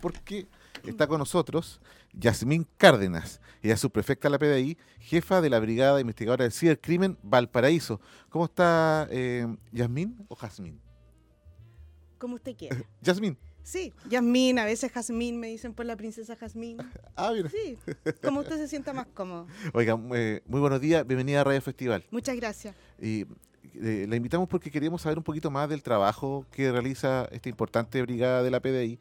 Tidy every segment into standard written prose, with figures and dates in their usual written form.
porque está con nosotros Yasmín Cárdenas. Ella es subprefecta de la PDI, jefa de la Brigada Investigadora del Cibercrimen Valparaíso. ¿Cómo está Yasmín o Jazmín? Como usted quiera. Yasmín. Sí, Yasmín, a veces Jazmín, me dicen por la princesa Jazmín. Mira. Sí, como usted se sienta más cómodo. Oiga, muy buenos días, bienvenida a Radio Festival. Muchas gracias. Y la invitamos porque queríamos saber un poquito más del trabajo que realiza esta importante brigada de la PDI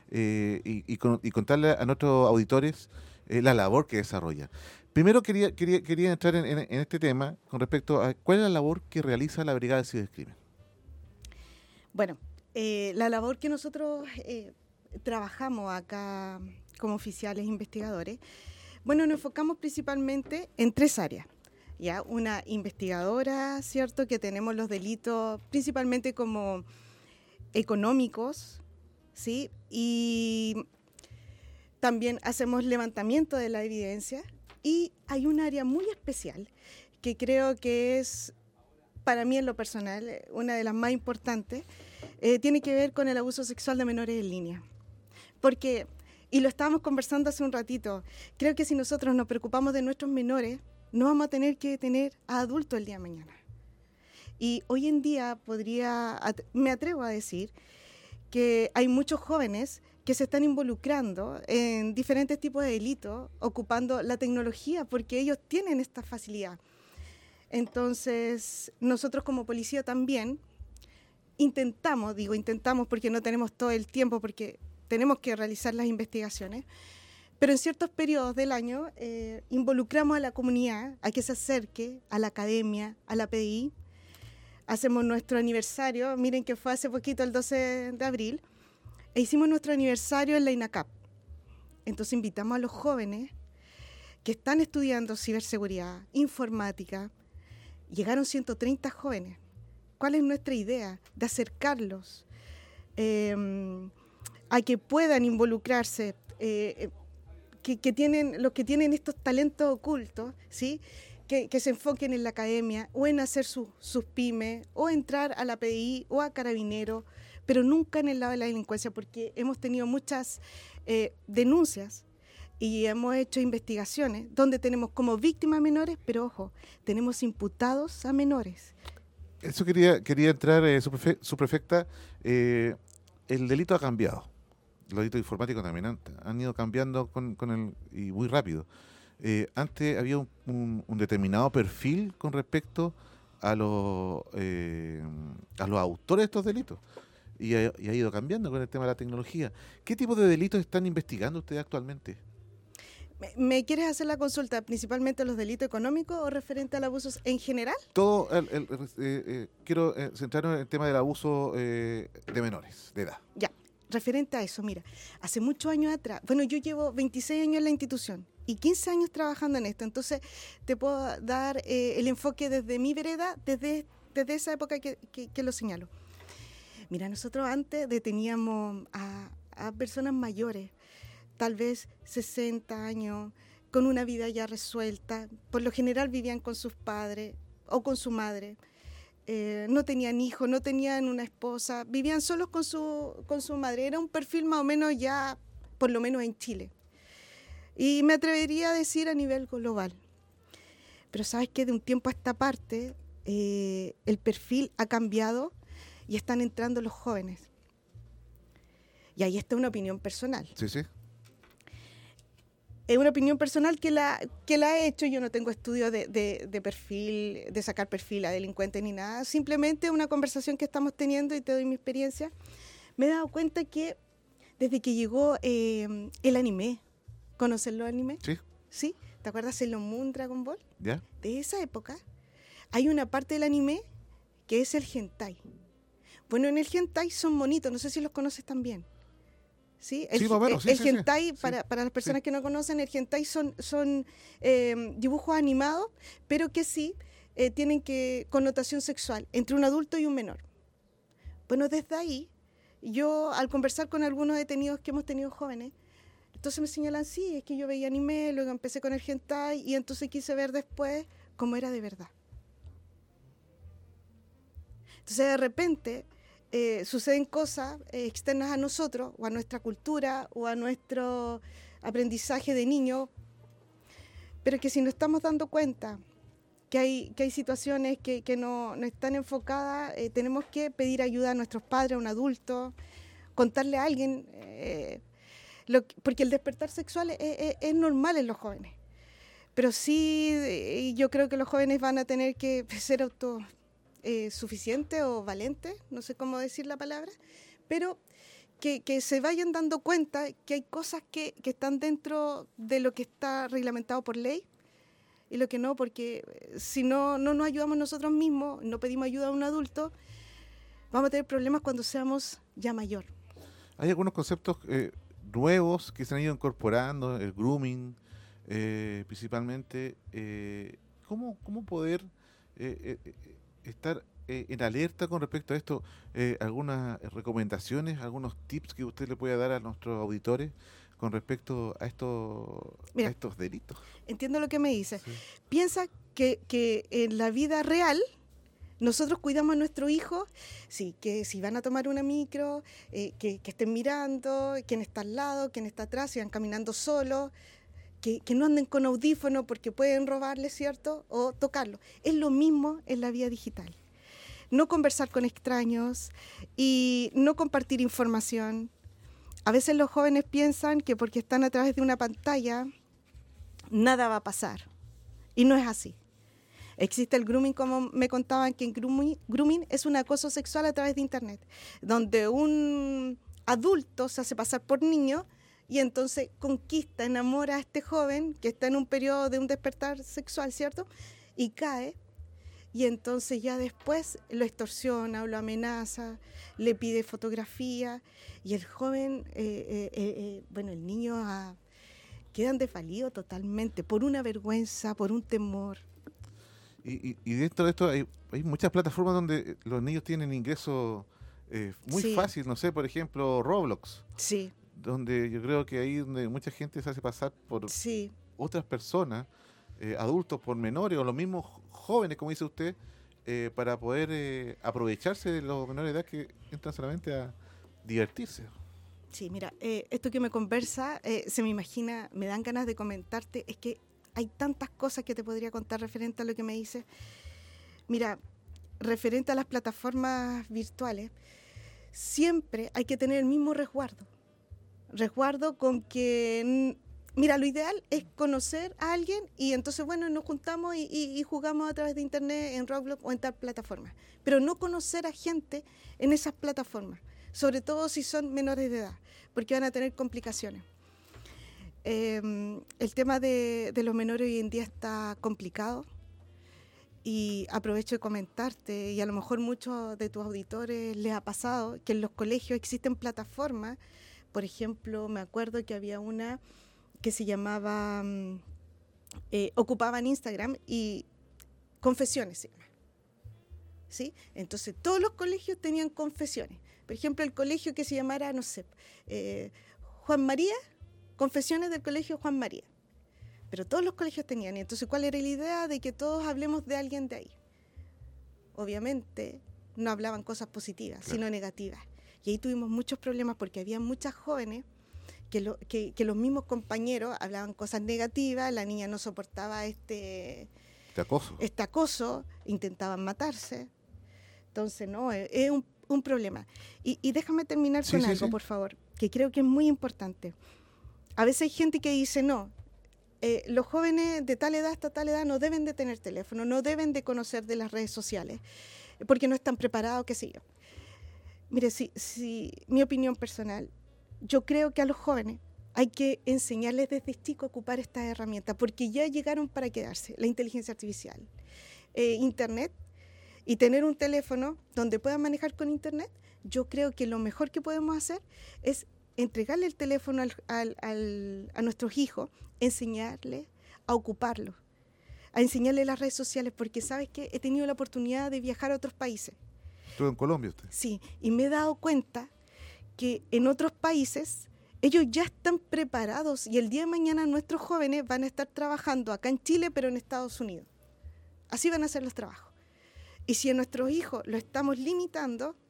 y contarle a nuestros auditores la labor que desarrolla. Primero quería entrar en este tema con respecto a cuál es la labor que realiza la Brigada de Cibercrimen. Bueno, la labor que nosotros trabajamos acá como oficiales investigadores, bueno, nos enfocamos principalmente en 3 áreas. Ya, una investigadora, ¿cierto? Que tenemos los delitos principalmente como económicos, ¿sí? Y también hacemos levantamiento de la evidencia. Y hay un área muy especial que creo que es, para mí en lo personal, una de las más importantes, tiene que ver con el abuso sexual de menores en línea. Porque, y lo estábamos conversando hace un ratito, creo que si nosotros nos preocupamos de nuestros menores, no vamos a tener que detener a adultos el día de mañana. Y hoy en día me atrevo a decir que hay muchos jóvenes que se están involucrando en diferentes tipos de delitos, ocupando la tecnología, porque ellos tienen esta facilidad. Entonces, nosotros como policía también intentamos porque no tenemos todo el tiempo, porque tenemos que realizar las investigaciones, pero en ciertos periodos del año involucramos a la comunidad a que se acerque a la academia, a la PDI. Hacemos nuestro aniversario, miren que fue hace poquito, el 12 de abril, e hicimos nuestro aniversario en la INACAP. Entonces invitamos a los jóvenes que están estudiando ciberseguridad, informática. Llegaron 130 jóvenes. ¿Cuál es nuestra idea? De acercarlos a que puedan involucrarse, los que tienen estos talentos ocultos, ¿sí? Que se enfoquen en la academia o en hacer sus pymes o entrar a la PDI o a Carabineros, pero nunca en el lado de la delincuencia, porque hemos tenido muchas denuncias y hemos hecho investigaciones donde tenemos como víctimas menores, pero ojo, tenemos imputados a menores. Eso quería entrar, subprefecta. El delito ha cambiado. Los delitos informáticos también han ido cambiando y muy rápido. Antes había un determinado perfil con respecto a los autores de estos delitos y ha ido cambiando con el tema de la tecnología. ¿Qué tipo de delitos están investigando ustedes actualmente? ¿Me quieres hacer la consulta principalmente a los delitos económicos o referente al abuso en general? Todo quiero centrarnos en el tema del abuso de menores de edad. Ya, referente a eso, mira, hace muchos años atrás, bueno, yo llevo 26 años en la institución y 15 años trabajando en esto, entonces te puedo dar el enfoque desde mi vereda, desde esa época que lo señalo. Mira, nosotros antes deteníamos a personas mayores, tal vez 60 años, con una vida ya resuelta. Por lo general vivían con sus padres o con su madre. No tenían hijos, no tenían una esposa, vivían solos con su madre. Era un perfil más o menos ya, por lo menos en Chile. Y me atrevería a decir a nivel global. Pero sabes que de un tiempo a esta parte, el perfil ha cambiado y están entrando los jóvenes. Y ahí está una opinión personal. Sí, sí. Es una opinión personal que la he hecho. Yo no tengo estudio de perfil, de sacar perfil a delincuentes ni nada. Simplemente una conversación que estamos teniendo y te doy mi experiencia. Me he dado cuenta que desde que llegó el anime, ¿conocen los animes? Sí. ¿Sí? ¿Te acuerdas Sailor Moon, Dragon Ball? ¿Ya? De esa época hay una parte del anime que es el hentai. Bueno, en el hentai son monitos, no sé si los conoces también. ¿Sí? El hentai, para las personas que no conocen, el hentai son dibujos animados, pero que sí tienen connotación sexual entre un adulto y un menor. Bueno, desde ahí, yo al conversar con algunos detenidos que hemos tenido jóvenes, entonces me señalan, sí, es que yo veía anime, luego empecé con el hentai y entonces quise ver después cómo era de verdad. Entonces de repente suceden cosas externas a nosotros, o a nuestra cultura, o a nuestro aprendizaje de niño, pero que si nos estamos dando cuenta que hay situaciones que no están enfocadas, tenemos que pedir ayuda a nuestros padres, a un adulto, contarle a alguien, porque el despertar sexual es normal en los jóvenes. Pero sí, yo creo que los jóvenes van a tener que ser autosuficientes o valentes, no sé cómo decir la palabra, pero que se vayan dando cuenta que hay cosas que están dentro de lo que está reglamentado por ley y lo que no, porque si no nos ayudamos nosotros mismos, no pedimos ayuda a un adulto, vamos a tener problemas cuando seamos ya mayor. Hay algunos conceptos nuevos que se han ido incorporando, el grooming, principalmente. ¿Cómo poder estar en alerta con respecto a esto? ¿Algunas recomendaciones, algunos tips que usted le pueda dar a nuestros auditores con respecto a estos delitos? Entiendo lo que me dice. Sí. Piensa que en la vida real nosotros cuidamos a nuestro hijo, sí, que si van a tomar una micro, que estén mirando, quién está al lado, quién está atrás, si van caminando solos, que no anden con audífonos porque pueden robarle, ¿cierto? O tocarlo. Es lo mismo en la vida digital. No conversar con extraños y no compartir información. A veces los jóvenes piensan que porque están a través de una pantalla, nada va a pasar. Y no es así. Existe el grooming, como me contaban, que en grooming es un acoso sexual a través de Internet, donde un adulto se hace pasar por niño y entonces conquista, enamora a este joven que está en un periodo de un despertar sexual, ¿cierto? Y cae, y entonces ya después lo extorsiona o lo amenaza, le pide fotografía, y el joven, el niño quedan desvalidos totalmente por una vergüenza, por un temor. Y dentro de esto hay muchas plataformas donde los niños tienen ingreso muy fácil, no sé, por ejemplo, Roblox. Sí. Donde yo creo que ahí donde mucha gente se hace pasar por otras personas, adultos por menores o los mismos jóvenes, como dice usted, para poder aprovecharse de los menores de edad que entran solamente a divertirse. Sí, mira, esto que me conversa, se me imagina, me dan ganas de comentarte, es que hay tantas cosas que te podría contar referente a lo que me dices. Mira, referente a las plataformas virtuales, siempre hay que tener el mismo resguardo. Resguardo con que, mira, lo ideal es conocer a alguien y entonces, bueno, nos juntamos y jugamos a través de internet en Roblox o en tal plataforma. Pero no conocer a gente en esas plataformas, sobre todo si son menores de edad, porque van a tener complicaciones. El tema de los menores hoy en día está complicado y aprovecho de comentarte, y a lo mejor muchos de tus auditores les ha pasado, que en los colegios existen plataformas. Por ejemplo, me acuerdo que había una que se llamaba, ocupaban Instagram y confesiones se llama. ¿Sí? Entonces todos los colegios tenían confesiones. Por ejemplo, el colegio que se llamara, no sé, Juan María, confesiones del colegio Juan María. Pero todos los colegios tenían. Y entonces, ¿cuál era la idea? De que todos hablemos de alguien de ahí. Obviamente, no hablaban cosas positivas, claro, sino negativas. Y ahí tuvimos muchos problemas porque había muchas jóvenes que los mismos compañeros hablaban cosas negativas, la niña no soportaba este acoso, intentaban matarse. Entonces, no, es un problema. Y déjame terminar con algo, por favor, que creo que es muy importante. A veces hay gente que dice, no, los jóvenes de tal edad hasta tal edad no deben de tener teléfono, no deben de conocer de las redes sociales, porque no están preparados, qué sé yo. Mire, mi opinión personal, yo creo que a los jóvenes hay que enseñarles desde chico a ocupar estas herramientas, porque ya llegaron para quedarse, la inteligencia artificial, Internet, y tener un teléfono donde puedan manejar con Internet. Yo creo que lo mejor que podemos hacer es entregarle el teléfono a nuestros hijos, enseñarles a ocuparlo, a enseñarles las redes sociales, porque sabes que he tenido la oportunidad de viajar a otros países. ¿Estuvo en Colombia usted? Sí, y me he dado cuenta que en otros países ellos ya están preparados y el día de mañana nuestros jóvenes van a estar trabajando acá en Chile, pero en Estados Unidos. Así van a ser los trabajos. Y si a nuestros hijos lo estamos limitando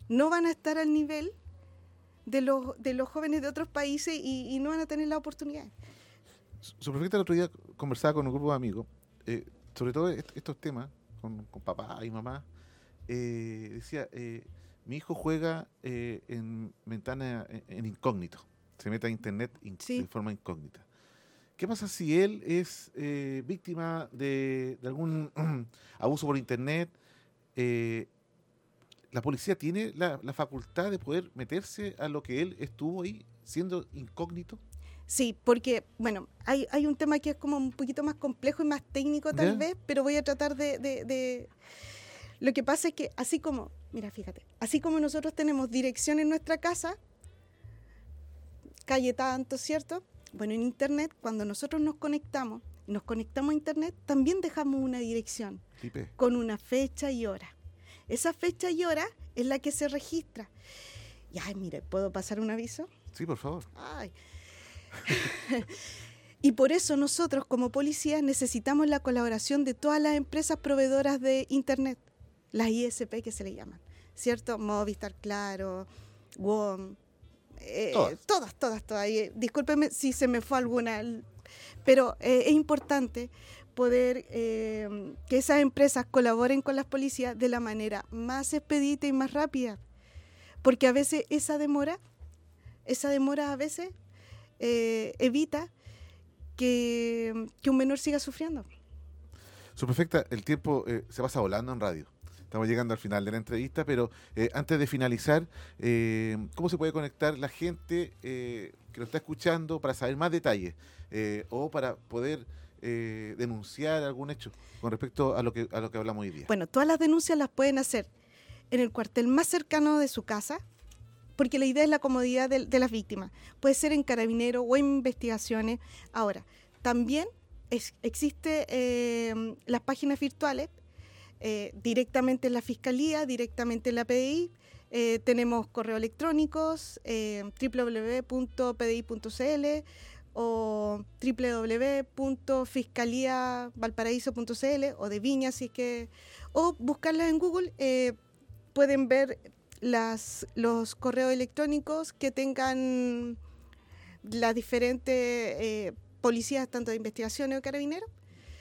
no van a estar al nivel de los jóvenes de otros países y no van a tener la oportunidad. Subprefecta, el otro día conversaba con un grupo de amigos, sobre todo estos temas, con papá y mamá. Decía, mi hijo juega en ventana en incógnito, se mete a internet Sí. de forma incógnita. ¿Qué pasa si él es víctima de algún abuso por internet? ¿La policía tiene la facultad de poder meterse a lo que él estuvo ahí siendo incógnito? Sí, porque, bueno, hay un tema que es como un poquito más complejo y más técnico tal ¿Ya? vez, pero voy a tratar de... Lo que pasa es que así como, mira, fíjate, así como nosotros tenemos dirección en nuestra casa, calle tanto, ¿cierto? Bueno, en Internet, cuando nosotros nos conectamos a Internet, también dejamos una dirección IP. con una fecha y hora. Esa fecha y hora es la que se registra. Y, ay, mire, ¿puedo pasar un aviso? Sí, por favor. Ay. Y por eso nosotros como policías necesitamos la colaboración de todas las empresas proveedoras de Internet, las ISP que se le llaman, ¿cierto? Movistar, Claro, WOM, todas. Discúlpeme si se me fue alguna, pero es importante poder que esas empresas colaboren con las policías de la manera más expedita y más rápida, porque a veces esa demora a veces evita que un menor siga sufriendo. Subprefecta, el tiempo se pasa volando en radio. Estamos llegando al final de la entrevista, pero antes de finalizar, ¿cómo se puede conectar la gente que lo está escuchando para saber más detalles o para poder denunciar algún hecho con respecto a lo que hablamos hoy día? Bueno, todas las denuncias las pueden hacer en el cuartel más cercano de su casa, porque la idea es la comodidad de las víctimas. Puede ser en Carabineros o en investigaciones. Ahora, también existe las páginas virtuales, directamente en la Fiscalía, directamente en la PDI. Tenemos correos electrónicos, www.pdi.cl o www.fiscaliavalparaíso.cl o de Viña, o buscarlas en Google. Pueden ver los correos electrónicos que tengan las diferentes policías, tanto de investigación o carabineros.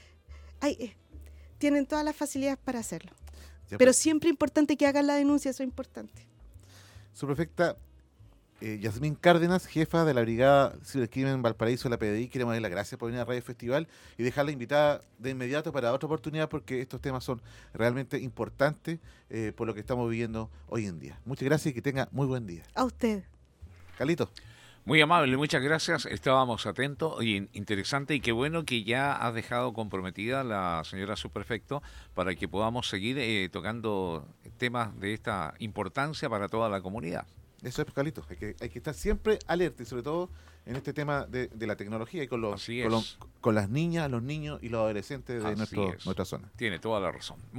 Tienen todas las facilidades para hacerlo. Ya, Pero pues, siempre es importante que hagan la denuncia, eso es importante. Subprefecta Yasmín Cárdenas, jefa de la Brigada Cibercrimen Valparaíso de la PDI, queremos darle las gracias por venir a Radio Festival y dejarla invitada de inmediato para otra oportunidad porque estos temas son realmente importantes por lo que estamos viviendo hoy en día. Muchas gracias y que tenga muy buen día. A usted. Carlito. Muy amable, muchas gracias. Estábamos atentos y interesante, y qué bueno que ya has dejado comprometida la señora subprefecto para que podamos seguir tocando temas de esta importancia para toda la comunidad. Eso es, Carlito. Hay que estar siempre alerta y sobre todo en este tema de la tecnología y con las niñas, los niños y los adolescentes de Así es. nuestra zona. Tiene toda la razón.